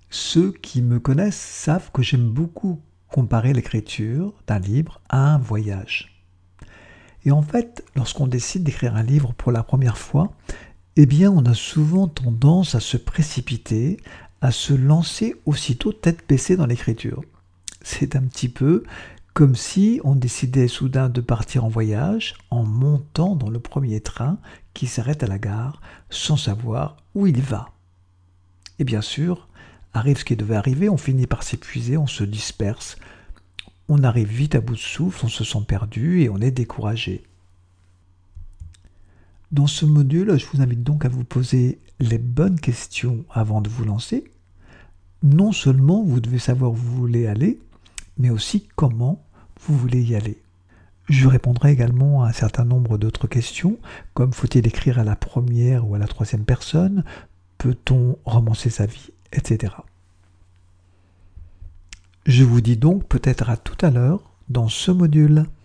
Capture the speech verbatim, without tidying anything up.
Ceux qui me connaissent savent que j'aime beaucoup comparer l'écriture d'un livre à un voyage. Et en fait, lorsqu'on décide d'écrire un livre pour la première fois, eh bien, on a souvent tendance à se précipiter, à se lancer aussitôt tête baissée dans l'écriture. C'est un petit peu comme si on décidait soudain de partir en voyage en montant dans le premier train qui s'arrête à la gare sans savoir où il va. Et bien sûr, arrive ce qui devait arriver, on finit par s'épuiser, on se disperse, on arrive vite à bout de souffle, on se sent perdu et on est découragé. Dans ce module, je vous invite donc à vous poser les bonnes questions avant de vous lancer. Non seulement vous devez savoir où vous voulez aller, mais aussi comment vous voulez y aller. Je répondrai également à un certain nombre d'autres questions, comme faut-il écrire à la première ou à la troisième personne, peut-on romancer sa vie, et cetera. Je vous dis donc peut-être à tout à l'heure dans ce module.